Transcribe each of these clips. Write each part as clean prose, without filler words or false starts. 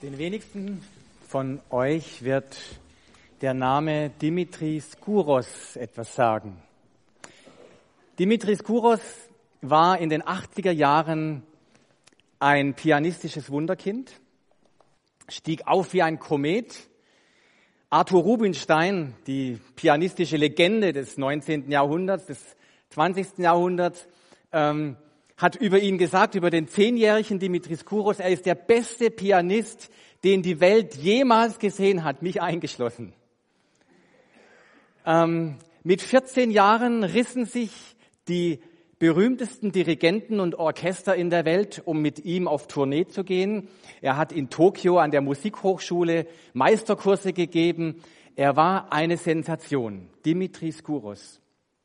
Den wenigsten von euch wird der Name Dimitris Kouros etwas sagen. Dimitris Kouros war in den 80er Jahren ein pianistisches Wunderkind, stieg auf wie ein Komet. Arthur Rubinstein, die pianistische Legende des 19. Jahrhunderts, des 20. Jahrhunderts, hat über ihn gesagt, über den 10-jährigen Dimitris Kouros, er ist der beste Pianist, den die Welt jemals gesehen hat, mich eingeschlossen. Mit 14 Jahren rissen sich die berühmtesten Dirigenten und Orchester in der Welt, um mit ihm auf Tournee zu gehen. Er hat in Tokio an der Musikhochschule Meisterkurse gegeben. Er war eine Sensation, Dimitris Kouros.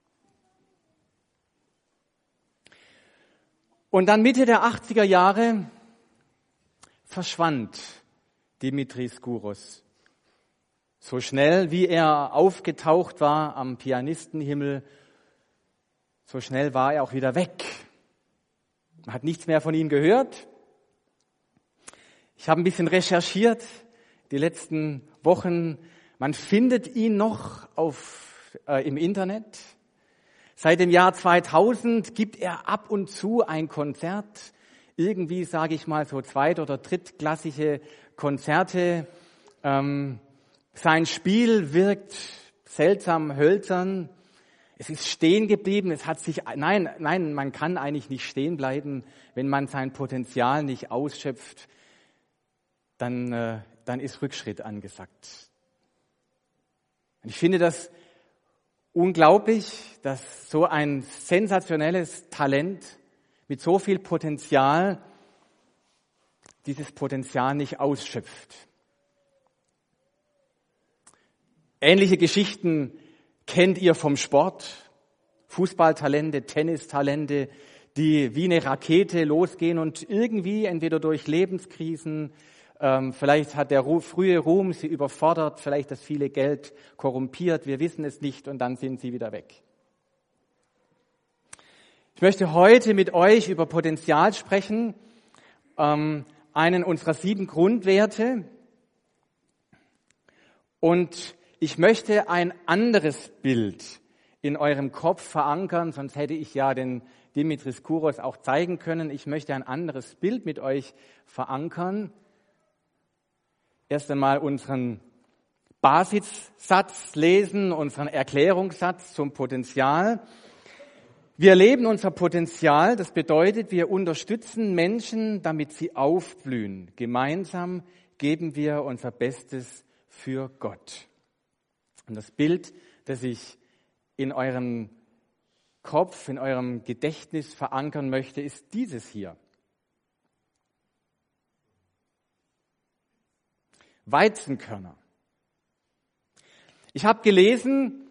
Und dann Mitte der 80er Jahre verschwand Dimitris Kouros. So schnell, wie er aufgetaucht war am Pianistenhimmel, so schnell war er auch wieder weg. Man hat nichts mehr von ihm gehört. Ich habe ein bisschen recherchiert die letzten Wochen. Man findet ihn noch im Internet. Seit dem Jahr 2000 gibt er ab und zu ein Konzert. Irgendwie, sage ich mal, so zweit- oder drittklassige Konzerte. Sein Spiel wirkt seltsam hölzern. Es ist stehen geblieben. Nein, man kann eigentlich nicht stehen bleiben, wenn man sein Potenzial nicht ausschöpft. Dann ist Rückschritt angesagt. Und ich finde das unglaublich, dass so ein sensationelles Talent mit so viel Potenzial dieses Potenzial nicht ausschöpft. Ähnliche Geschichten kennt ihr vom Sport. Fußballtalente, Tennistalente, die wie eine Rakete losgehen und irgendwie entweder durch Lebenskrisen, vielleicht hat der frühe Ruhm sie überfordert, vielleicht das viele Geld korrumpiert, wir wissen es nicht und dann sind sie wieder weg. Ich möchte heute mit euch über Potenzial sprechen, einen unserer 7 Grundwerte. Und ich möchte ein anderes Bild in eurem Kopf verankern, sonst hätte ich ja den Dimitris Kouros auch zeigen können. Ich möchte ein anderes Bild mit euch verankern. Erst einmal unseren Basissatz lesen, unseren Erklärungssatz zum Potenzial. Wir leben unser Potenzial, das bedeutet, wir unterstützen Menschen, damit sie aufblühen. Gemeinsam geben wir unser Bestes für Gott. Und das Bild, das ich in eurem Kopf, in eurem Gedächtnis verankern möchte, ist dieses hier. Weizenkörner. Ich habe gelesen,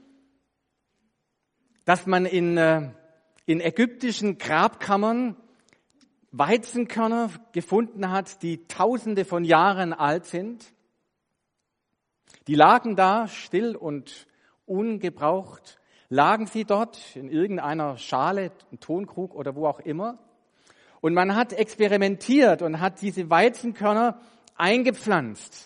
dass man in ägyptischen Grabkammern Weizenkörner gefunden hat, die Tausende von Jahren alt sind. Die lagen da still und ungebraucht, lagen sie dort in irgendeiner Schale, einem Tonkrug oder wo auch immer. Und man hat experimentiert und hat diese Weizenkörner eingepflanzt.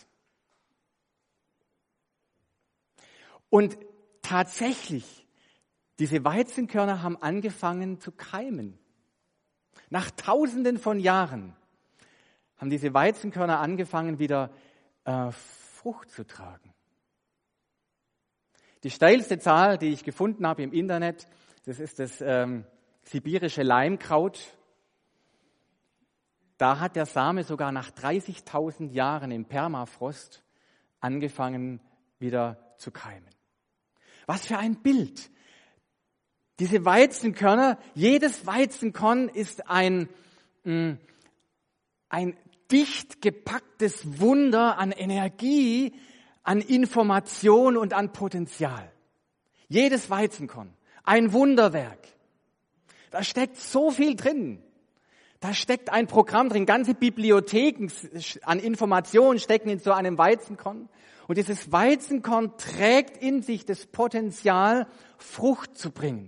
Und tatsächlich, diese Weizenkörner haben angefangen zu keimen. Nach Tausenden von Jahren haben diese Weizenkörner angefangen, wieder Frucht zu tragen. Die steilste Zahl, die ich gefunden habe im Internet, das ist das sibirische Leimkraut. Da hat der Same sogar nach 30.000 Jahren im Permafrost angefangen, wieder zu keimen. Was für ein Bild! Diese Weizenkörner, jedes Weizenkorn ist ein dicht gepacktes Wunder an Energie, an Information und an Potenzial. Jedes Weizenkorn, ein Wunderwerk. Da steckt so viel drin. Da steckt ein Programm drin, ganze Bibliotheken an Informationen stecken in so einem Weizenkorn. Und dieses Weizenkorn trägt in sich das Potenzial, Frucht zu bringen.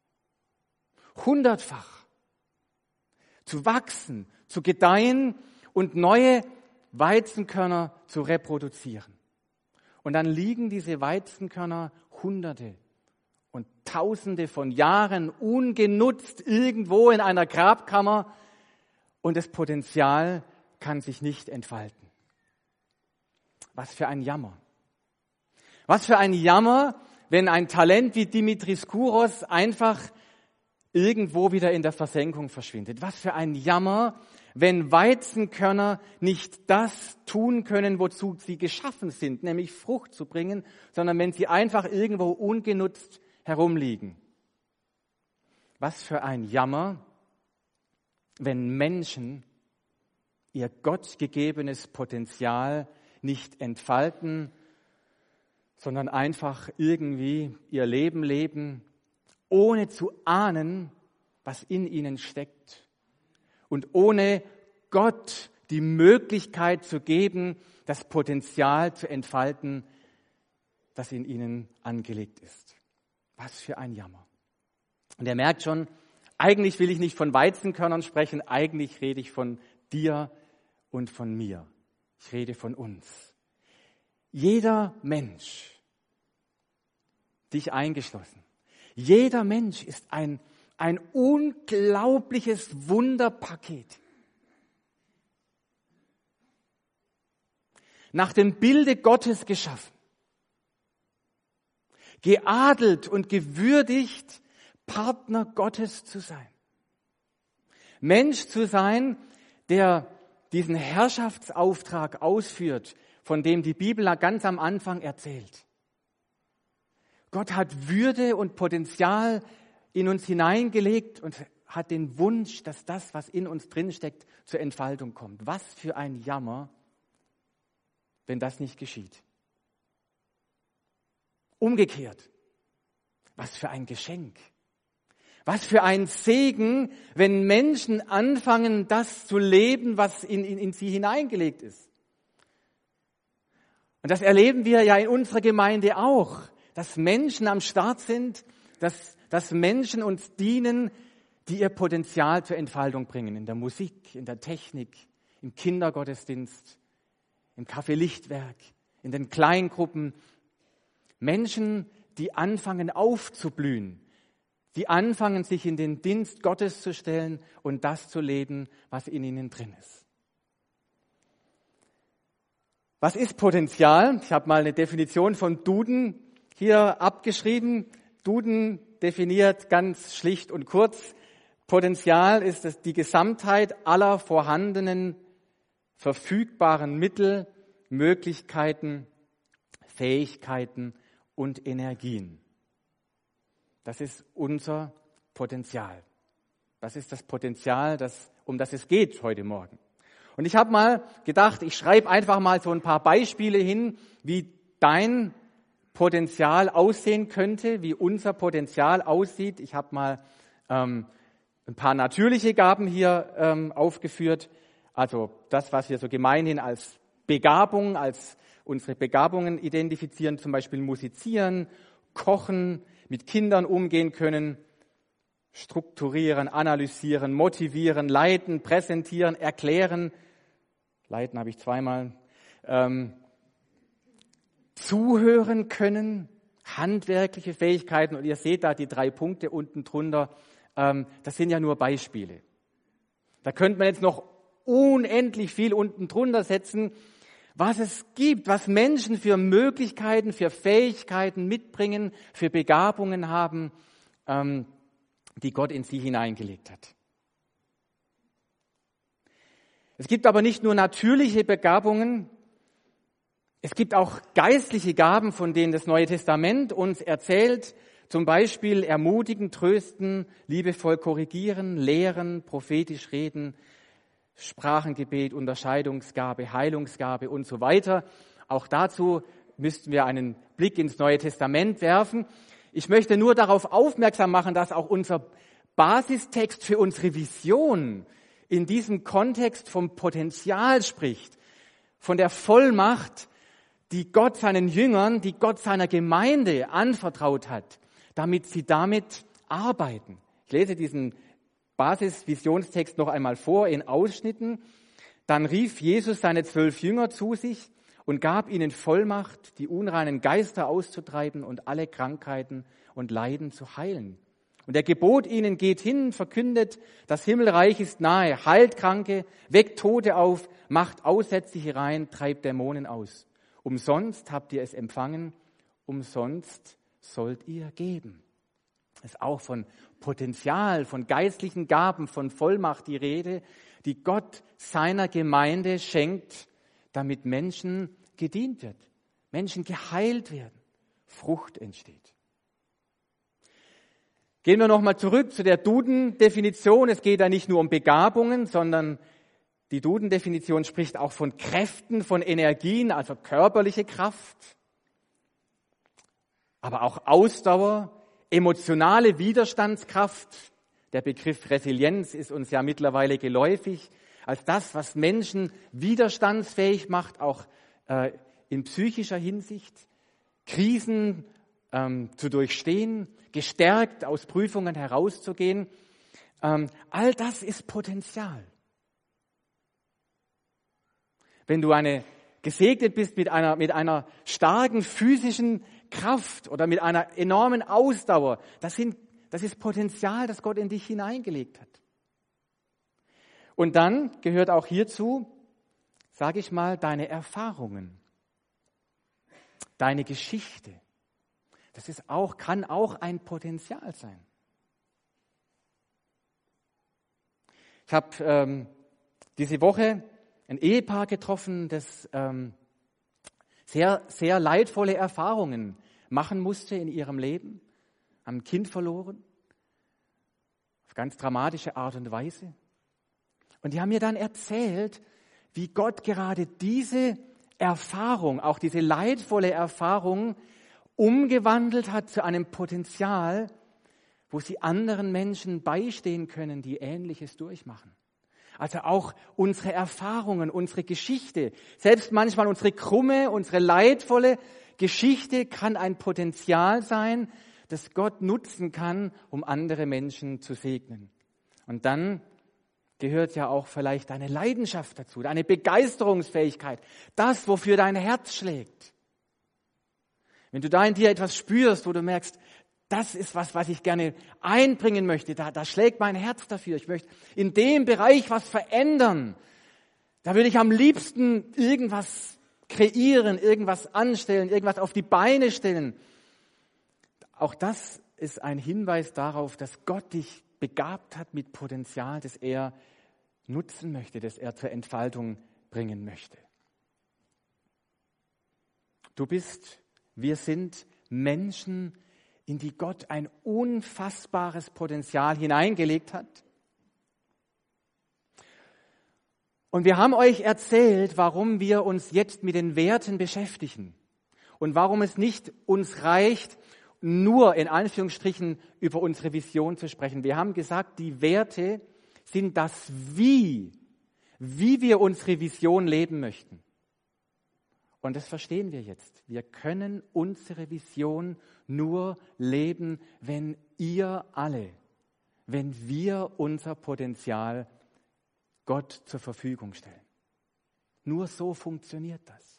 100-fach. Zu wachsen, zu gedeihen und neue Weizenkörner zu reproduzieren. Und dann liegen diese Weizenkörner Hunderte und Tausende von Jahren ungenutzt irgendwo in einer Grabkammer und das Potenzial kann sich nicht entfalten. Was für ein Jammer. Was für ein Jammer, wenn ein Talent wie Dimitris Kouros einfach irgendwo wieder in der Versenkung verschwindet. Was für ein Jammer, wenn Weizenkörner nicht das tun können, wozu sie geschaffen sind, nämlich Frucht zu bringen, sondern wenn sie einfach irgendwo ungenutzt herumliegen. Was für ein Jammer, wenn Menschen ihr gottgegebenes Potenzial nicht entfalten, sondern einfach irgendwie ihr Leben leben, ohne zu ahnen, was in ihnen steckt und ohne Gott die Möglichkeit zu geben, das Potenzial zu entfalten, das in ihnen angelegt ist. Was für ein Jammer. Und er merkt schon, eigentlich will ich nicht von Weizenkörnern sprechen, eigentlich rede ich von dir und von mir. Ich rede von uns. Jeder Mensch, dich eingeschlossen, jeder Mensch ist ein unglaubliches Wunderpaket. Nach dem Bilde Gottes geschaffen. Geadelt und gewürdigt, Partner Gottes zu sein. Mensch zu sein, der diesen Herrschaftsauftrag ausführt, von dem die Bibel ganz am Anfang erzählt. Gott hat Würde und Potenzial in uns hineingelegt und hat den Wunsch, dass das, was in uns drinsteckt, zur Entfaltung kommt. Was für ein Jammer, wenn das nicht geschieht. Umgekehrt, was für ein Geschenk. Was für ein Segen, wenn Menschen anfangen, das zu leben, was in sie hineingelegt ist. Und das erleben wir ja in unserer Gemeinde auch, dass Menschen am Start sind, dass Menschen uns dienen, die ihr Potenzial zur Entfaltung bringen. In der Musik, in der Technik, im Kindergottesdienst, im Café Lichtwerk, in den Kleingruppen. Menschen, die anfangen aufzublühen, die anfangen, sich in den Dienst Gottes zu stellen und das zu leben, was in ihnen drin ist. Was ist Potenzial? Ich habe mal eine Definition von Duden hier abgeschrieben. Duden definiert ganz schlicht und kurz, Potenzial ist die Gesamtheit aller vorhandenen, verfügbaren Mittel, Möglichkeiten, Fähigkeiten und Energien. Das ist unser Potenzial. Das ist das Potenzial, um das es geht heute Morgen. Und ich habe mal gedacht, ich schreibe einfach mal so ein paar Beispiele hin, wie dein Potenzial aussehen könnte, wie unser Potenzial aussieht. Ich habe mal ein paar natürliche Gaben hier aufgeführt. Also das, was wir so gemeinhin als Begabung, als unsere Begabungen identifizieren, zum Beispiel musizieren, kochen, mit Kindern umgehen können, strukturieren, analysieren, motivieren, leiten, präsentieren, erklären. Leiten habe ich zweimal. Zuhören können, handwerkliche Fähigkeiten. Und ihr seht da die 3 Punkte unten drunter. Das sind ja nur Beispiele. Da könnte man jetzt noch unendlich viel unten drunter setzen, was es gibt, was Menschen für Möglichkeiten, für Fähigkeiten mitbringen, für Begabungen haben, die Gott in sie hineingelegt hat. Es gibt aber nicht nur natürliche Begabungen, es gibt auch geistliche Gaben, von denen das Neue Testament uns erzählt, zum Beispiel ermutigen, trösten, liebevoll korrigieren, lehren, prophetisch reden, Sprachengebet, Unterscheidungsgabe, Heilungsgabe und so weiter. Auch dazu müssten wir einen Blick ins Neue Testament werfen. Ich möchte nur darauf aufmerksam machen, dass auch unser Basistext für unsere Vision in diesem Kontext vom Potenzial spricht, von der Vollmacht, die Gott seinen Jüngern, die Gott seiner Gemeinde anvertraut hat, damit sie damit arbeiten. Ich lese diesen Basisvisionstext noch einmal vor in Ausschnitten. Dann rief Jesus seine 12 Jünger zu sich und gab ihnen Vollmacht, die unreinen Geister auszutreiben und alle Krankheiten und Leiden zu heilen. Und er gebot ihnen, geht hin, verkündet, das Himmelreich ist nahe, heilt Kranke, weckt Tote auf, macht Aussätzliche rein, treibt Dämonen aus. Umsonst habt ihr es empfangen, umsonst sollt ihr geben. Es ist auch von Potenzial, von geistlichen Gaben, von Vollmacht die Rede, die Gott seiner Gemeinde schenkt, damit Menschen gedient wird, Menschen geheilt werden, Frucht entsteht. Gehen wir nochmal zurück zu der Duden-Definition. Es geht da nicht nur um Begabungen, sondern die Duden-Definition spricht auch von Kräften, von Energien, also körperliche Kraft, aber auch Ausdauer, emotionale Widerstandskraft. Der Begriff Resilienz ist uns ja mittlerweile geläufig, als das, was Menschen widerstandsfähig macht, auch in psychischer Hinsicht, Krisen zu durchstehen, gestärkt aus Prüfungen herauszugehen. All das ist Potenzial. Wenn du gesegnet bist mit einer starken physischen Kraft oder mit einer enormen Ausdauer, das ist Potenzial, das Gott in dich hineingelegt hat. Und dann gehört auch hierzu, sage ich mal, deine Erfahrungen, deine Geschichte. Das kann auch ein Potenzial sein. Ich habe diese Woche ein Ehepaar getroffen, das sehr, sehr leidvolle Erfahrungen machen musste in ihrem Leben, haben ein Kind verloren, auf ganz dramatische Art und Weise. Und die haben mir dann erzählt, wie Gott gerade diese Erfahrung, auch diese leidvolle Erfahrung, umgewandelt hat zu einem Potenzial, wo sie anderen Menschen beistehen können, die Ähnliches durchmachen. Also auch unsere Erfahrungen, unsere Geschichte, selbst manchmal unsere krumme, unsere leidvolle Geschichte kann ein Potenzial sein, das Gott nutzen kann, um andere Menschen zu segnen. Und dann gehört ja auch vielleicht deine Leidenschaft dazu, deine Begeisterungsfähigkeit, das, wofür dein Herz schlägt. Wenn du da in dir etwas spürst, wo du merkst, das ist was ich gerne einbringen möchte, da schlägt mein Herz dafür. Ich möchte in dem Bereich was verändern. Da würde ich am liebsten irgendwas kreieren, irgendwas anstellen, irgendwas auf die Beine stellen. Auch das ist ein Hinweis darauf, dass Gott dich begabt hat mit Potenzial, das er nutzen möchte, das er zur Entfaltung bringen möchte. Wir sind Menschen, in die Gott ein unfassbares Potenzial hineingelegt hat. Und wir haben euch erzählt, warum wir uns jetzt mit den Werten beschäftigen und warum es nicht uns reicht, nur in Anführungsstrichen über unsere Vision zu sprechen. Wir haben gesagt, die Werte sind das wie wir unsere Vision leben möchten. Und das verstehen wir jetzt. Wir können unsere Vision nur leben, wenn wir unser Potenzial Gott zur Verfügung stellen. Nur so funktioniert das.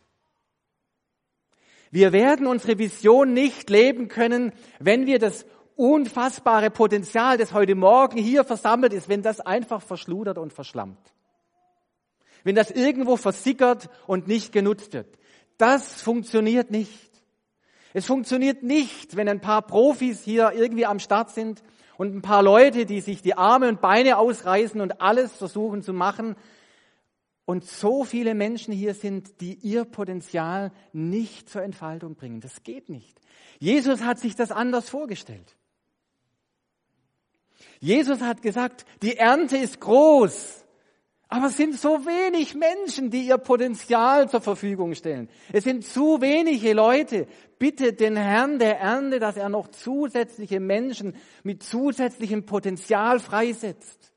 Wir werden unsere Vision nicht leben können, wenn wir das unfassbare Potenzial, das heute Morgen hier versammelt ist, wenn das einfach verschludert und verschlammt. Wenn das irgendwo versickert und nicht genutzt wird. Das funktioniert nicht. Es funktioniert nicht, wenn ein paar Profis hier irgendwie am Start sind und ein paar Leute, die sich die Arme und Beine ausreißen und alles versuchen zu machen und so viele Menschen hier sind, die ihr Potenzial nicht zur Entfaltung bringen. Das geht nicht. Jesus hat sich das anders vorgestellt. Jesus hat gesagt, die Ernte ist groß. Aber es sind so wenig Menschen, die ihr Potenzial zur Verfügung stellen. Es sind zu wenige Leute. Bitte den Herrn der Ernte, dass er noch zusätzliche Menschen mit zusätzlichem Potenzial freisetzt.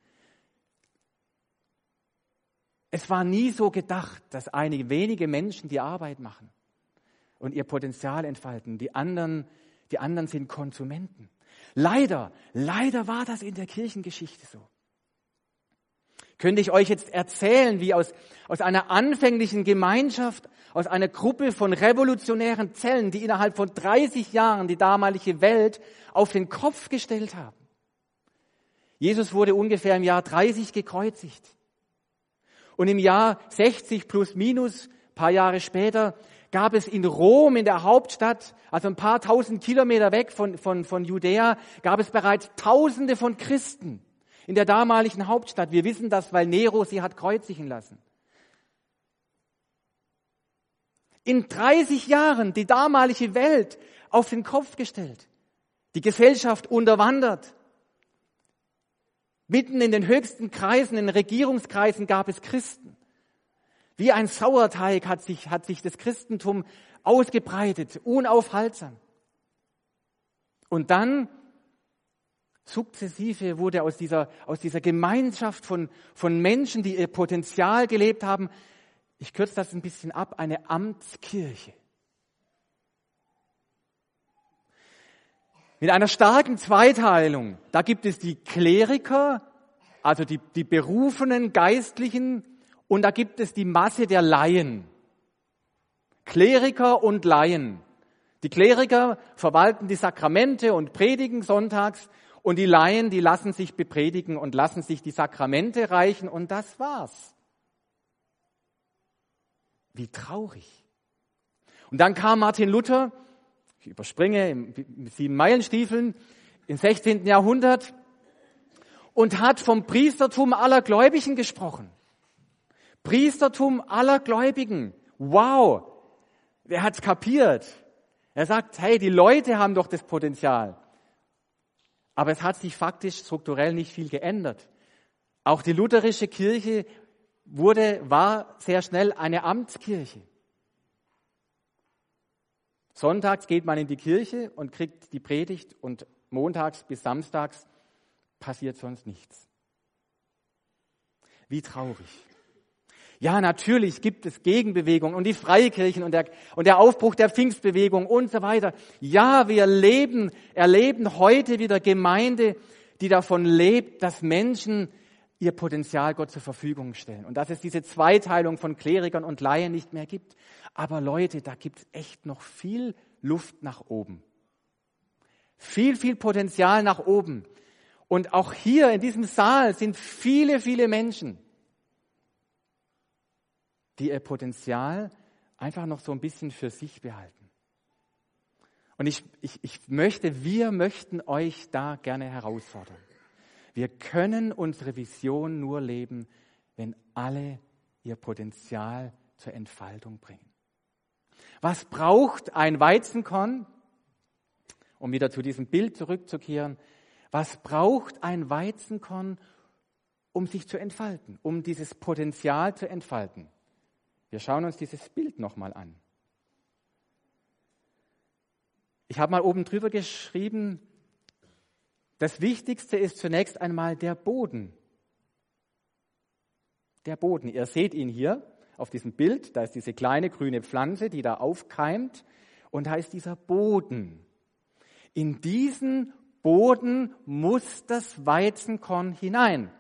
Es war nie so gedacht, dass einige wenige Menschen die Arbeit machen und ihr Potenzial entfalten. Die anderen sind Konsumenten. Leider war das in der Kirchengeschichte so. Könnte ich euch jetzt erzählen, wie aus einer anfänglichen Gemeinschaft, aus einer Gruppe von revolutionären Zellen, die innerhalb von 30 Jahren die damalige Welt auf den Kopf gestellt haben. Jesus wurde ungefähr im Jahr 30 gekreuzigt. Und im Jahr 60 plus minus, ein paar Jahre später, gab es in Rom, in der Hauptstadt, also ein paar tausend Kilometer weg von Judäa, gab es bereits Tausende von Christen in der damaligen Hauptstadt. Wir wissen das, weil Nero sie hat kreuzigen lassen. In 30 Jahren die damalige Welt auf den Kopf gestellt, die Gesellschaft unterwandert. Mitten in den höchsten Kreisen, in den Regierungskreisen gab es Christen. Wie ein Sauerteig hat sich das Christentum ausgebreitet, unaufhaltsam. Und dann, sukzessive, wurde aus dieser Gemeinschaft von Menschen, die ihr Potenzial gelebt haben, ich kürze das ein bisschen ab, eine Amtskirche. Mit einer starken Zweiteilung. Da gibt es die Kleriker, also die berufenen Geistlichen, und da gibt es die Masse der Laien. Kleriker und Laien. Die Kleriker verwalten die Sakramente und predigen sonntags, und die Laien, die lassen sich bepredigen und lassen sich die Sakramente reichen, und das war's. Wie traurig. Und dann kam Martin Luther, ich überspringe mit 7 Meilenstiefeln, im 16. Jahrhundert und hat vom Priestertum aller Gläubigen gesprochen. Priestertum aller Gläubigen. Wow! Wer hat's kapiert? Er sagt, hey, die Leute haben doch das Potenzial. Aber es hat sich faktisch strukturell nicht viel geändert. Auch die lutherische Kirche war sehr schnell eine Amtskirche. Sonntags geht man in die Kirche und kriegt die Predigt und montags bis samstags passiert sonst nichts. Wie traurig. Ja, natürlich gibt es Gegenbewegungen und die Freikirchen und der Aufbruch der Pfingstbewegung und so weiter. Ja, wir erleben heute wieder Gemeinde, die davon lebt, dass Menschen ihr Potenzial Gott zur Verfügung stellen und dass es diese Zweiteilung von Klerikern und Laien nicht mehr gibt. Aber Leute, da gibt es echt noch viel Luft nach oben. Viel, viel Potenzial nach oben. Und auch hier in diesem Saal sind viele, viele Menschen, die ihr Potenzial einfach noch so ein bisschen für sich behalten. Und wir möchten euch da gerne herausfordern. Wir können unsere Vision nur leben, wenn alle ihr Potenzial zur Entfaltung bringen. Was braucht ein Weizenkorn? Um wieder zu diesem Bild zurückzukehren. Was braucht ein Weizenkorn, um sich zu entfalten, um dieses Potenzial zu entfalten? Wir schauen uns dieses Bild nochmal an. Ich habe mal oben drüber geschrieben, das Wichtigste ist zunächst einmal der Boden. Der Boden. Ihr seht ihn hier auf diesem Bild. Da ist diese kleine grüne Pflanze, die da aufkeimt. Und da ist dieser Boden. In diesen Boden muss das Weizenkorn hinein.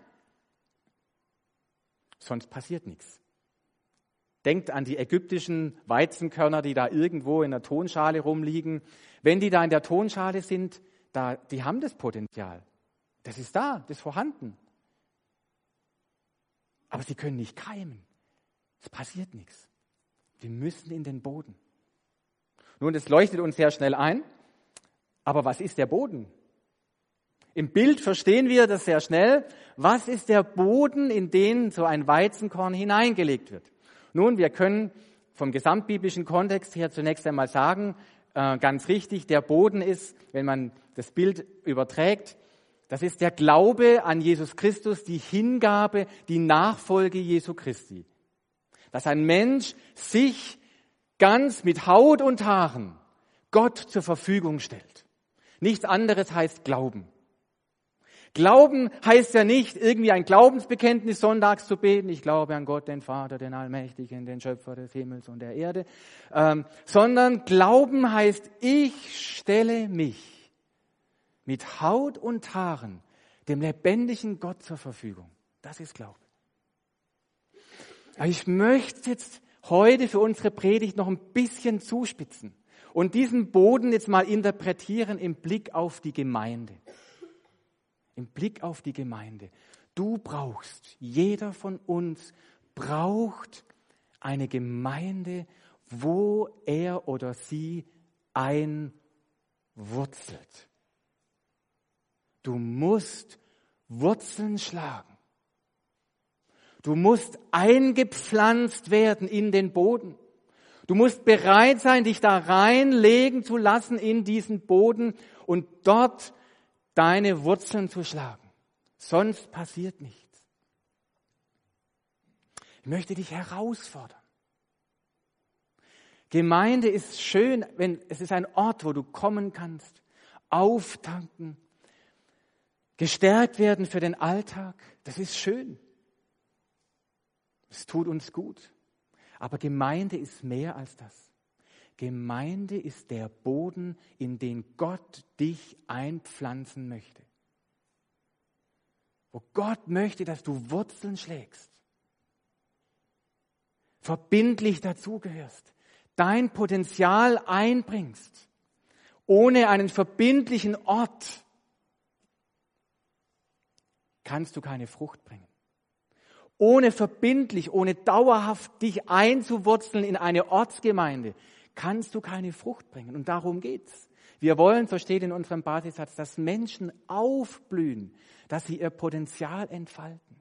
Sonst passiert nichts. Denkt an die ägyptischen Weizenkörner, die da irgendwo in der Tonschale rumliegen. Wenn die da in der Tonschale sind, die haben das Potenzial. Das ist da, das ist vorhanden. Aber sie können nicht keimen. Es passiert nichts. Wir müssen in den Boden. Nun, das leuchtet uns sehr schnell ein. Aber was ist der Boden? Im Bild verstehen wir das sehr schnell. Was ist der Boden, in den so ein Weizenkorn hineingelegt wird? Nun, wir können vom gesamtbiblischen Kontext her zunächst einmal sagen, ganz richtig, der Boden ist, wenn man das Bild überträgt, das ist der Glaube an Jesus Christus, die Hingabe, die Nachfolge Jesu Christi. Dass ein Mensch sich ganz mit Haut und Haaren Gott zur Verfügung stellt. Nichts anderes heißt Glauben. Glauben heißt ja nicht, irgendwie ein Glaubensbekenntnis sonntags zu beten. Ich glaube an Gott, den Vater, den Allmächtigen, den Schöpfer des Himmels und der Erde. Sondern Glauben heißt, ich stelle mich mit Haut und Haaren dem lebendigen Gott zur Verfügung. Das ist Glaube. Aber ich möchte jetzt heute für unsere Predigt noch ein bisschen zuspitzen und diesen Boden jetzt mal interpretieren im Blick auf die Gemeinde. Im Blick auf die Gemeinde. Du brauchst, jeder von uns braucht eine Gemeinde, wo er oder sie einwurzelt. Du musst Wurzeln schlagen. Du musst eingepflanzt werden in den Boden. Du musst bereit sein, dich da reinlegen zu lassen in diesen Boden und dort deine Wurzeln zu schlagen. Sonst passiert nichts. Ich möchte dich herausfordern. Gemeinde ist schön, es ist ein Ort, wo du kommen kannst, auftanken, gestärkt werden für den Alltag. Das ist schön. Es tut uns gut. Aber Gemeinde ist mehr als das. Gemeinde ist der Boden, in den Gott dich einpflanzen möchte. Wo Gott möchte, dass du Wurzeln schlägst. Verbindlich dazugehörst. Dein Potenzial einbringst. Ohne einen verbindlichen Ort kannst du keine Frucht bringen. Ohne verbindlich, ohne dauerhaft dich einzuwurzeln in eine Ortsgemeinde, kannst du keine Frucht bringen. Und darum geht's. Wir wollen, so steht in unserem Basissatz, dass Menschen aufblühen, dass sie ihr Potenzial entfalten.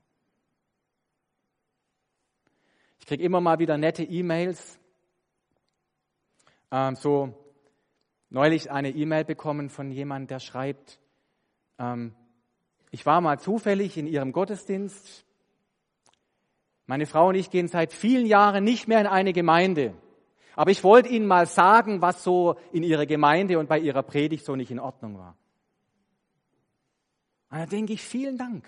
Ich kriege immer mal wieder nette E-Mails. So neulich eine E-Mail bekommen von jemandem, der schreibt, ich war mal zufällig in Ihrem Gottesdienst. Meine Frau und ich gehen seit vielen Jahren nicht mehr in eine Gemeinde. Aber ich wollte Ihnen mal sagen, was so in Ihrer Gemeinde und bei Ihrer Predigt so nicht in Ordnung war. Und da denke ich, vielen Dank.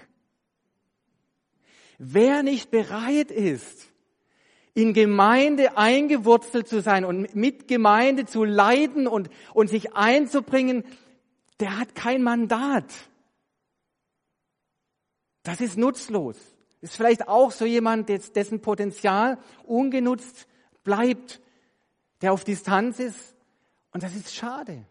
Wer nicht bereit ist, in Gemeinde eingewurzelt zu sein und mit Gemeinde zu leiden und sich einzubringen, der hat kein Mandat. Das ist nutzlos. Ist vielleicht auch so jemand, dessen Potenzial ungenutzt bleibt, der auf Distanz ist. Und das ist schade.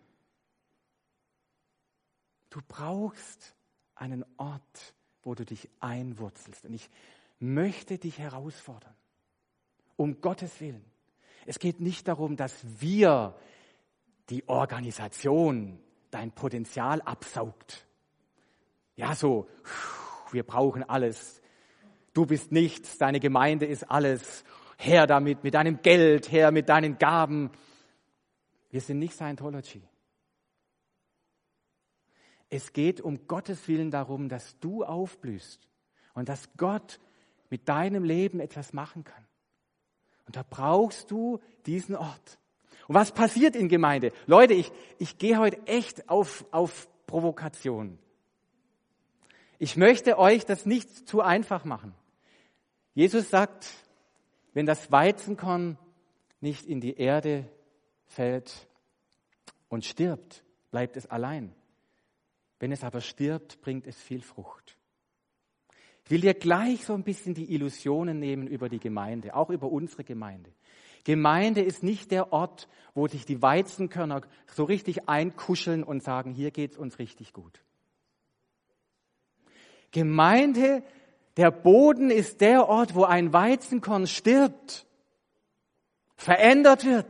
Du brauchst einen Ort, wo du dich einwurzelst. Und ich möchte dich herausfordern. Um Gottes Willen. Es geht nicht darum, dass wir, die Organisation, dein Potenzial absaugt. Ja, so, wir brauchen alles. Du bist nichts, deine Gemeinde ist alles. Her damit, mit deinem Geld, her mit deinen Gaben. Wir sind nicht Scientology. Es geht um Gottes Willen darum, dass du aufblühst und dass Gott mit deinem Leben etwas machen kann. Und da brauchst du diesen Ort. Und was passiert in Gemeinde? Leute, ich gehe heute echt auf Provokation. Ich möchte euch das nicht zu einfach machen. Jesus sagt, wenn das Weizenkorn nicht in die Erde fällt und stirbt, bleibt es allein. Wenn es aber stirbt, bringt es viel Frucht. Ich will dir gleich so ein bisschen die Illusionen nehmen über die Gemeinde, auch über unsere Gemeinde. Gemeinde ist nicht der Ort, wo sich die Weizenkörner so richtig einkuscheln und sagen, hier geht's uns richtig gut. Gemeinde, der Boden ist der Ort, wo ein Weizenkorn stirbt, verändert wird.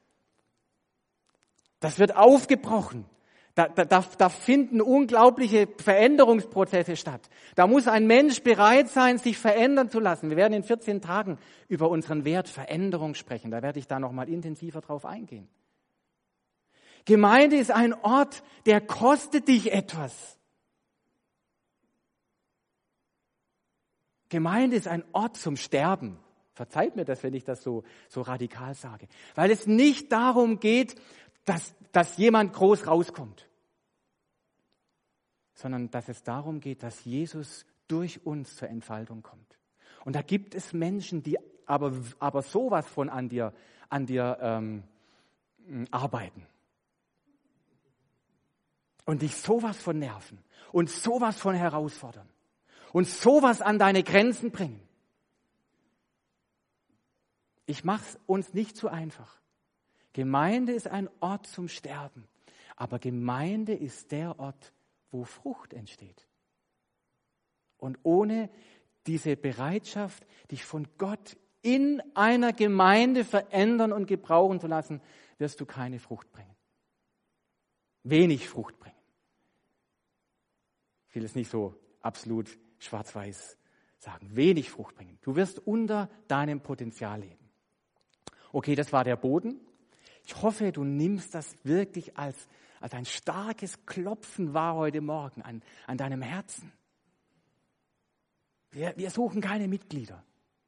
Das wird aufgebrochen. Da finden unglaubliche Veränderungsprozesse statt. Da muss ein Mensch bereit sein, sich verändern zu lassen. Wir werden in 14 Tagen über unseren Wert Veränderung sprechen. Da werde ich da noch mal intensiver drauf eingehen. Gemeinde ist ein Ort, der kostet dich etwas. Gemeinde ist ein Ort zum Sterben. Verzeiht mir das, wenn ich das so radikal sage. Weil es nicht darum geht, dass jemand groß rauskommt, sondern dass es darum geht, dass Jesus durch uns zur Entfaltung kommt. Und da gibt es Menschen, die aber sowas von an dir arbeiten und dich sowas von nerven und sowas von herausfordern und sowas an deine Grenzen bringen. Ich mache es uns nicht zu einfach. Gemeinde ist ein Ort zum Sterben, aber Gemeinde ist der Ort, wo Frucht entsteht. Und ohne diese Bereitschaft, dich von Gott in einer Gemeinde verändern und gebrauchen zu lassen, wirst du keine Frucht bringen. Wenig Frucht bringen. Ich will es nicht so absolut schwarz-weiß sagen. Wenig Frucht bringen. Du wirst unter deinem Potenzial leben. Okay, das war der Boden. Ich hoffe, du nimmst das wirklich als ein starkes Klopfen wahr heute Morgen an deinem Herzen. Wir suchen keine Mitglieder.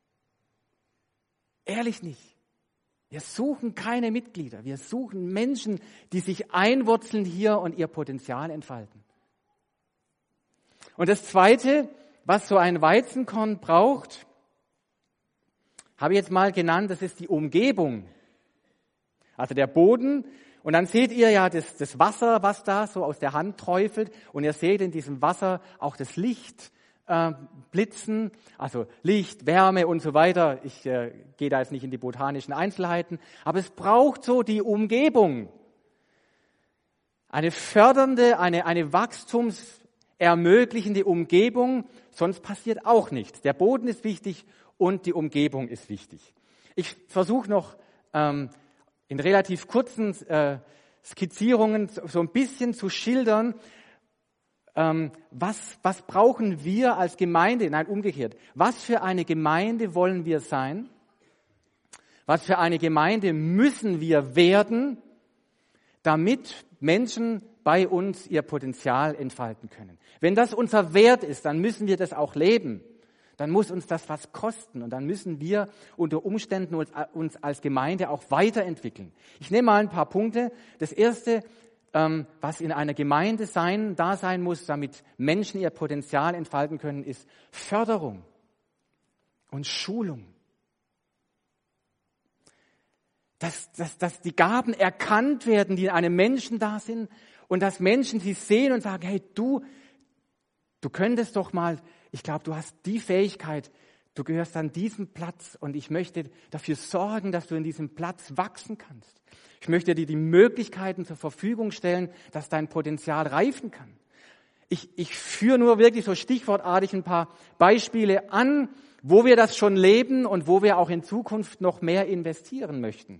Ehrlich nicht. Wir suchen keine Mitglieder. Wir suchen Menschen, die sich einwurzeln hier und ihr Potenzial entfalten. Und das Zweite, was so ein Weizenkorn braucht, habe ich jetzt mal genannt, das ist die Umgebung. Also der Boden. Und dann seht ihr ja das Wasser, was da so aus der Hand träufelt. Und ihr seht in diesem Wasser auch das Licht blitzen, also Licht, Wärme und so weiter. Ich gehe da jetzt nicht in die botanischen Einzelheiten. Aber es braucht so die Umgebung. Eine fördernde, eine wachstumsermöglichende Umgebung. Sonst passiert auch nichts. Der Boden ist wichtig und die Umgebung ist wichtig. Ich versuche noch in relativ kurzen Skizzierungen so ein bisschen zu schildern, was brauchen wir als Gemeinde? Nein, umgekehrt. Was für eine Gemeinde wollen wir sein? Was für eine Gemeinde müssen wir werden, damit Menschen bei uns ihr Potenzial entfalten können? Wenn das unser Wert ist, dann müssen wir das auch leben. Dann muss uns das was kosten und dann müssen wir unter Umständen uns als Gemeinde auch weiterentwickeln. Ich nehme mal ein paar Punkte. Das erste, was in einer Gemeinde da sein muss, damit Menschen ihr Potenzial entfalten können, ist Förderung und Schulung. Dass die Gaben erkannt werden, die in einem Menschen da sind und dass Menschen sie sehen und sagen, hey, du könntest doch mal, ich glaube, du hast die Fähigkeit, du gehörst an diesen Platz und ich möchte dafür sorgen, dass du in diesem Platz wachsen kannst. Ich möchte dir die Möglichkeiten zur Verfügung stellen, dass dein Potenzial reifen kann. Ich führe nur wirklich so stichwortartig ein paar Beispiele an, wo wir das schon leben und wo wir auch in Zukunft noch mehr investieren möchten.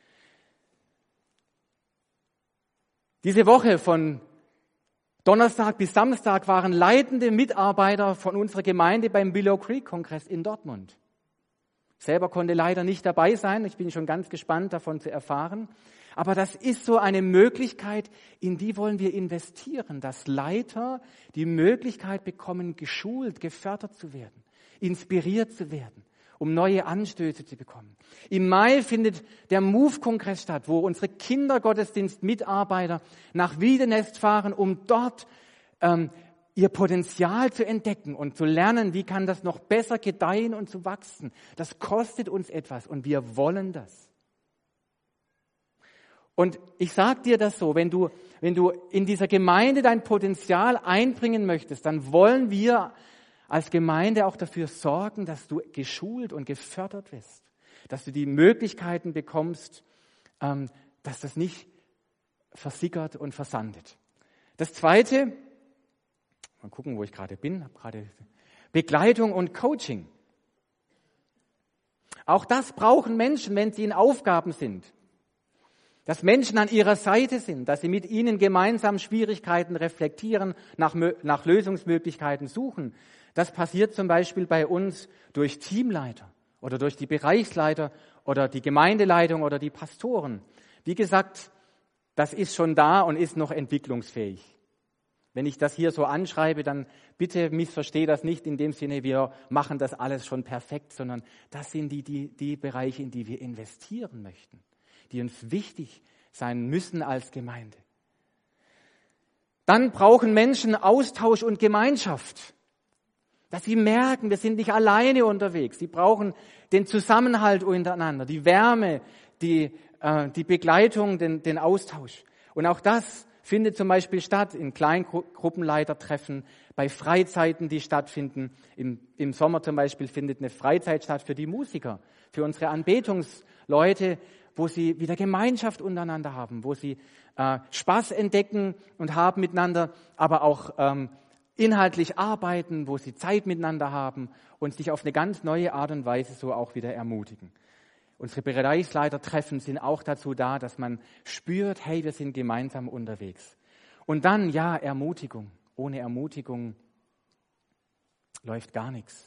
Diese Woche von Donnerstag bis Samstag waren leitende Mitarbeiter von unserer Gemeinde beim Willow Creek Kongress in Dortmund. Ich selber konnte leider nicht dabei sein. Ich bin schon ganz gespannt, davon zu erfahren. Aber das ist so eine Möglichkeit, in die wollen wir investieren, dass Leiter die Möglichkeit bekommen, geschult, gefördert zu werden, inspiriert zu werden, um neue Anstöße zu bekommen. Im Mai findet der Move-Kongress statt, wo unsere Kindergottesdienst-Mitarbeiter nach Wiedenest fahren, um dort ihr Potenzial zu entdecken und zu lernen, wie kann das noch besser gedeihen und zu wachsen. Das kostet uns etwas und wir wollen das. Und ich sage dir das so, wenn du in dieser Gemeinde dein Potenzial einbringen möchtest, dann wollen wir als Gemeinde auch dafür sorgen, dass du geschult und gefördert wirst, dass du die Möglichkeiten bekommst, dass das nicht versickert und versandet. Das Zweite, mal gucken, wo ich gerade bin, habe gerade Begleitung und Coaching. Auch das brauchen Menschen, wenn sie in Aufgaben sind. Dass Menschen an ihrer Seite sind, dass sie mit ihnen gemeinsam Schwierigkeiten reflektieren, nach Lösungsmöglichkeiten suchen. Das passiert zum Beispiel bei uns durch Teamleiter oder durch die Bereichsleiter oder die Gemeindeleitung oder die Pastoren. Wie gesagt, das ist schon da und ist noch entwicklungsfähig. Wenn ich das hier so anschreibe, dann bitte missverstehe das nicht in dem Sinne, wir machen das alles schon perfekt, sondern das sind die Bereiche, in die wir investieren möchten, die uns wichtig sein müssen als Gemeinde. Dann brauchen Menschen Austausch und Gemeinschaft, dass sie merken, wir sind nicht alleine unterwegs. Sie brauchen den Zusammenhalt untereinander, die Wärme, die Begleitung, den Austausch. Und auch das findet zum Beispiel statt in Kleingruppenleitertreffen, bei Freizeiten, die stattfinden. Im Sommer zum Beispiel findet eine Freizeit statt für die Musiker, für unsere Anbetungsleute, wo sie wieder Gemeinschaft untereinander haben, wo sie Spaß entdecken und haben miteinander, aber auch inhaltlich arbeiten, wo sie Zeit miteinander haben und sich auf eine ganz neue Art und Weise so auch wieder ermutigen. Unsere Bereichsleitertreffen sind auch dazu da, dass man spürt, hey, wir sind gemeinsam unterwegs. Und dann, ja, Ermutigung. Ohne Ermutigung läuft gar nichts.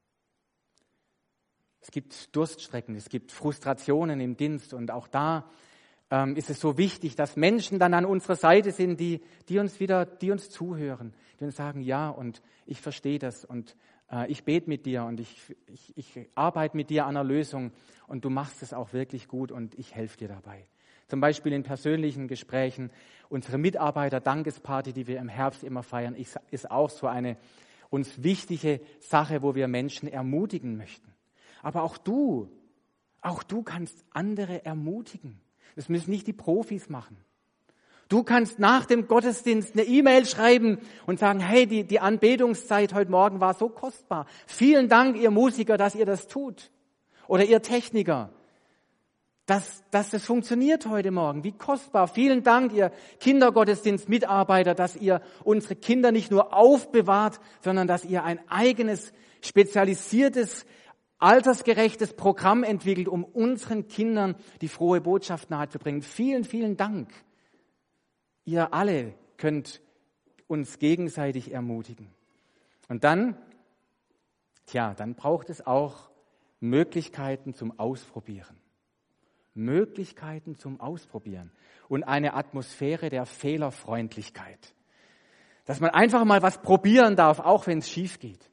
Es gibt Durststrecken, es gibt Frustrationen im Dienst und auch da ist es so wichtig, dass Menschen dann an unserer Seite sind, die uns zuhören, die uns sagen, ja, und ich verstehe das und ich bete mit dir und ich arbeite mit dir an einer Lösung und du machst es auch wirklich gut und ich helfe dir dabei. Zum Beispiel in persönlichen Gesprächen. Unsere Mitarbeiter-Dankesparty, die wir im Herbst immer feiern, ist auch so eine uns wichtige Sache, wo wir Menschen ermutigen möchten. Aber auch du kannst andere ermutigen. Das müssen nicht die Profis machen. Du kannst nach dem Gottesdienst eine E-Mail schreiben und sagen, hey, die Anbetungszeit heute Morgen war so kostbar. Vielen Dank, ihr Musiker, dass ihr das tut. Oder ihr Techniker, dass das funktioniert heute Morgen. Wie kostbar. Vielen Dank, ihr Kindergottesdienstmitarbeiter, dass ihr unsere Kinder nicht nur aufbewahrt, sondern dass ihr ein eigenes, spezialisiertes, altersgerechtes Programm entwickelt, um unseren Kindern die frohe Botschaft nahezubringen. Vielen, vielen Dank. Ihr alle könnt uns gegenseitig ermutigen. Und dann braucht es auch Möglichkeiten zum Ausprobieren. Möglichkeiten zum Ausprobieren und eine Atmosphäre der Fehlerfreundlichkeit. Dass man einfach mal was probieren darf, auch wenn es schief geht.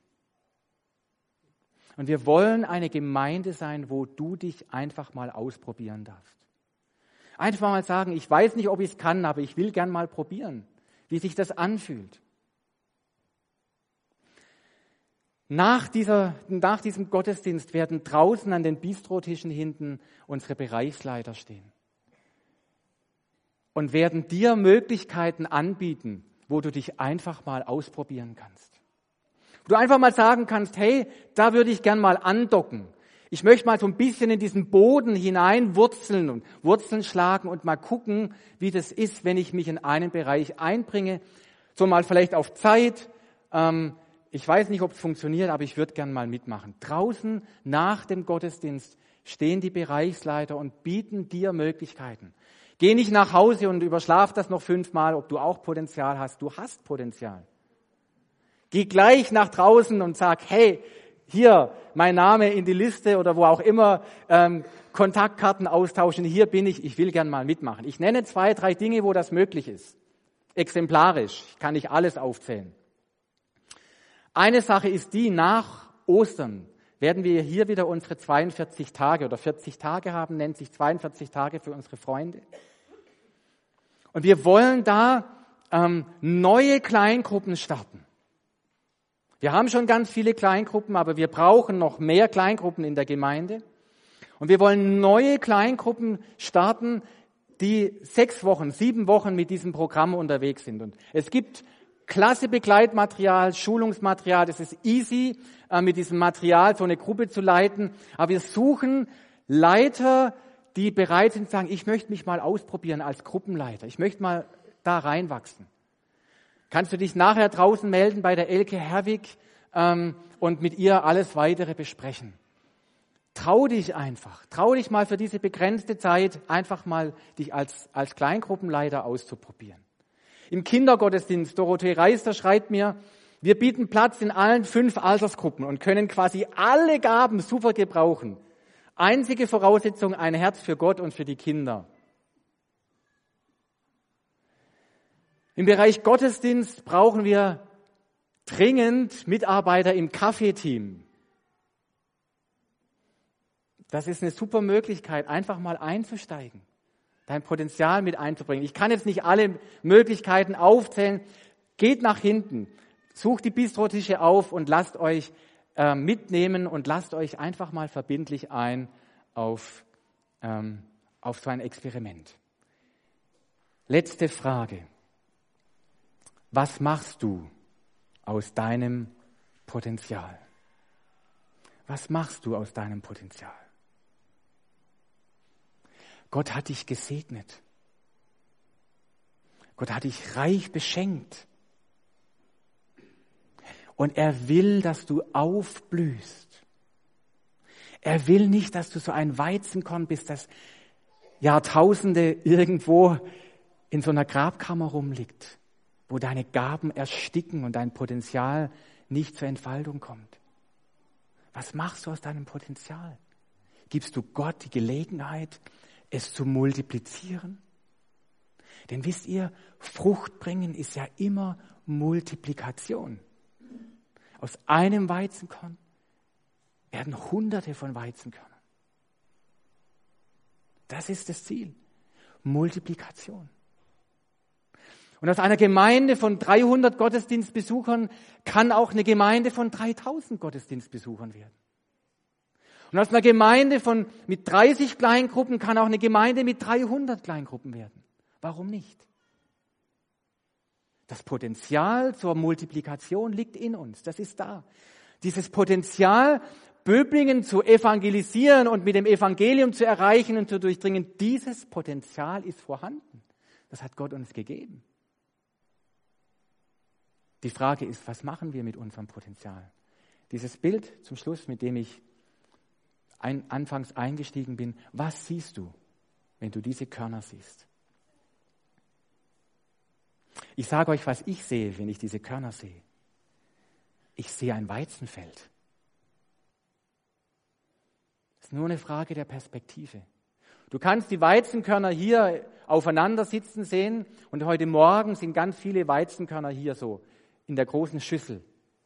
Und wir wollen eine Gemeinde sein, wo du dich einfach mal ausprobieren darfst. Einfach mal sagen, ich weiß nicht, ob ich es kann, aber ich will gern mal probieren, wie sich das anfühlt. Nach diesem Gottesdienst werden draußen an den Bistrotischen hinten unsere Bereichsleiter stehen und werden dir Möglichkeiten anbieten, wo du dich einfach mal ausprobieren kannst. Wo du einfach mal sagen kannst, hey, da würde ich gern mal andocken. Ich möchte mal so ein bisschen in diesen Boden hinein wurzeln und Wurzeln schlagen und mal gucken, wie das ist, wenn ich mich in einen Bereich einbringe. So mal vielleicht auf Zeit. Ich weiß nicht, ob es funktioniert, aber ich würde gern mal mitmachen. Draußen nach dem Gottesdienst stehen die Bereichsleiter und bieten dir Möglichkeiten. Geh nicht nach Hause und überschlaf das noch 5-mal, ob du auch Potenzial hast. Du hast Potenzial. Geh gleich nach draußen und sag, hey, hier mein Name in die Liste oder wo auch immer, Kontaktkarten austauschen, hier bin ich will gern mal mitmachen. Ich nenne 2, 3 Dinge, wo das möglich ist. Exemplarisch, ich kann nicht alles aufzählen. Eine Sache ist die, nach Ostern werden wir hier wieder unsere 42 Tage oder 40 Tage haben, nennt sich 42 Tage für unsere Freunde. Und wir wollen da neue Kleingruppen starten. Wir haben schon ganz viele Kleingruppen, aber wir brauchen noch mehr Kleingruppen in der Gemeinde. Und wir wollen neue Kleingruppen starten, die 6 Wochen, 7 Wochen mit diesem Programm unterwegs sind. Und es gibt klasse Begleitmaterial, Schulungsmaterial. Das ist easy, mit diesem Material so eine Gruppe zu leiten. Aber wir suchen Leiter, die bereit sind zu sagen, ich möchte mich mal ausprobieren als Gruppenleiter. Ich möchte mal da reinwachsen. Kannst du dich nachher draußen melden bei der Elke Herwig und mit ihr alles Weitere besprechen. Trau dich einfach. Trau dich mal für diese begrenzte Zeit einfach mal dich als Kleingruppenleiter auszuprobieren. Im Kindergottesdienst, Dorothee Reister schreibt mir, wir bieten Platz in allen 5 Altersgruppen und können quasi alle Gaben super gebrauchen. Einzige Voraussetzung, ein Herz für Gott und für die Kinder. Im Bereich Gottesdienst brauchen wir dringend Mitarbeiter im Kaffeeteam. Das ist eine super Möglichkeit, einfach mal einzusteigen, dein Potenzial mit einzubringen. Ich kann jetzt nicht alle Möglichkeiten aufzählen. Geht nach hinten, sucht die Bistrotische auf und lasst euch mitnehmen und lasst euch einfach mal verbindlich ein auf so ein Experiment. Letzte Frage. Was machst du aus deinem Potenzial? Was machst du aus deinem Potenzial? Gott hat dich gesegnet. Gott hat dich reich beschenkt. Und er will, dass du aufblühst. Er will nicht, dass du so ein Weizenkorn bist, das Jahrtausende irgendwo in so einer Grabkammer rumliegt, wo deine Gaben ersticken und dein Potenzial nicht zur Entfaltung kommt. Was machst du aus deinem Potenzial? Gibst du Gott die Gelegenheit, es zu multiplizieren? Denn wisst ihr, Frucht bringen ist ja immer Multiplikation. Aus einem Weizenkorn werden Hunderte von Weizenkörnern. Das ist das Ziel. Multiplikation. Und aus einer Gemeinde von 300 Gottesdienstbesuchern kann auch eine Gemeinde von 3000 Gottesdienstbesuchern werden. Und aus einer Gemeinde mit 30 Kleingruppen kann auch eine Gemeinde mit 300 Kleingruppen werden. Warum nicht? Das Potenzial zur Multiplikation liegt in uns. Das ist da. Dieses Potenzial, Böblingen zu evangelisieren und mit dem Evangelium zu erreichen und zu durchdringen, dieses Potenzial ist vorhanden. Das hat Gott uns gegeben. Die Frage ist, was machen wir mit unserem Potenzial? Dieses Bild zum Schluss, mit dem ich anfangs eingestiegen bin, was siehst du, wenn du diese Körner siehst? Ich sage euch, was ich sehe, wenn ich diese Körner sehe. Ich sehe ein Weizenfeld. Das ist nur eine Frage der Perspektive. Du kannst die Weizenkörner hier aufeinander sitzen sehen und heute Morgen sind ganz viele Weizenkörner hier so in der großen Schüssel.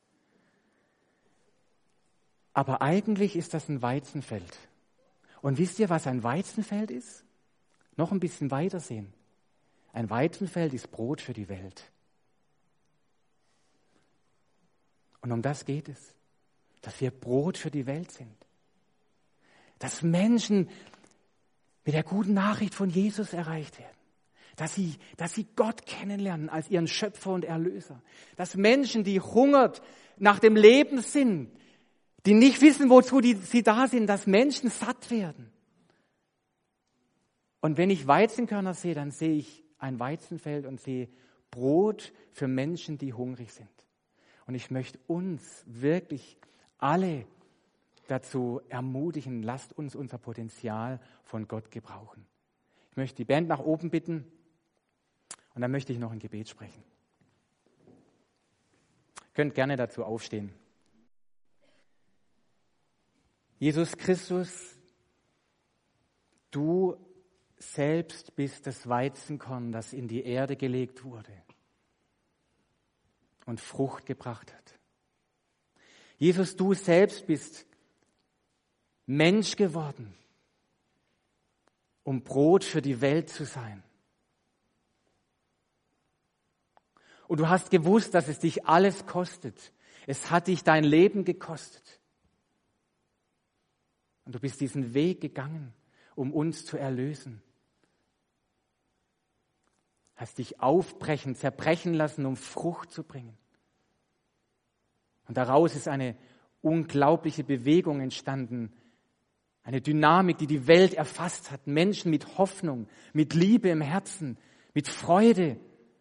Aber eigentlich ist das ein Weizenfeld. Und wisst ihr, was ein Weizenfeld ist? Noch ein bisschen weiter sehen. Ein Weizenfeld ist Brot für die Welt. Und um das geht es, dass wir Brot für die Welt sind. Dass Menschen mit der guten Nachricht von Jesus erreicht werden. Dass sie Gott kennenlernen als ihren Schöpfer und Erlöser. Dass Menschen, die hungert nach dem Leben sind, die nicht wissen, wozu sie da sind, dass Menschen satt werden. Und wenn ich Weizenkörner sehe, dann sehe ich ein Weizenfeld und sehe Brot für Menschen, die hungrig sind. Und ich möchte uns wirklich alle dazu ermutigen, lasst uns unser Potenzial von Gott gebrauchen. Ich möchte die Band nach oben bitten und dann möchte ich noch ein Gebet sprechen. Ihr könnt gerne dazu aufstehen. Jesus Christus, du selbst bist das Weizenkorn, das in die Erde gelegt wurde und Frucht gebracht hat. Jesus, du selbst bist Mensch geworden, um Brot für die Welt zu sein. Und du hast gewusst, dass es dich alles kostet. Es hat dich dein Leben gekostet. Und du bist diesen Weg gegangen, um uns zu erlösen. Hast dich aufbrechen, zerbrechen lassen, um Frucht zu bringen. Und daraus ist eine unglaubliche Bewegung entstanden, eine Dynamik, die die Welt erfasst hat. Menschen mit Hoffnung, mit Liebe im Herzen, mit Freude.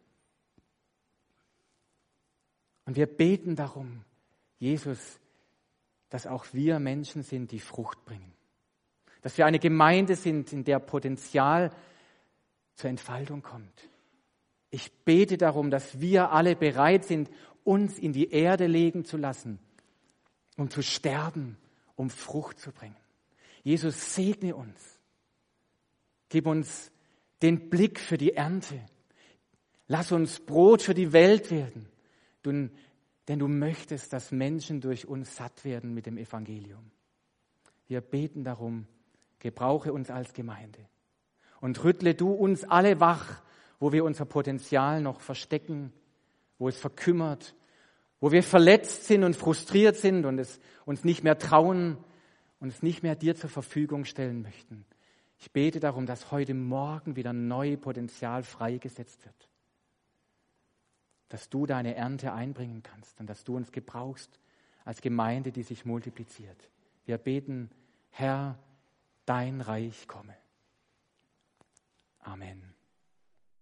Und wir beten darum, Jesus, dass auch wir Menschen sind, die Frucht bringen. Dass wir eine Gemeinde sind, in der Potenzial zur Entfaltung kommt. Ich bete darum, dass wir alle bereit sind, uns in die Erde legen zu lassen, um zu sterben, um Frucht zu bringen. Jesus, segne uns. Gib uns den Blick für die Ernte. Lass uns Brot für die Welt werden. Denn du möchtest, dass Menschen durch uns satt werden mit dem Evangelium. Wir beten darum, gebrauche uns als Gemeinde. Und rüttle du uns alle wach, wo wir unser Potenzial noch verstecken, wo es verkümmert, wo wir verletzt sind und frustriert sind und es uns nicht mehr trauen, uns nicht mehr dir zur Verfügung stellen möchten. Ich bete darum, dass heute Morgen wieder neu Potenzial freigesetzt wird. dass du deine Ernte einbringen kannst und dass du uns gebrauchst als Gemeinde, die sich multipliziert. Wir beten, Herr, dein Reich komme. Amen.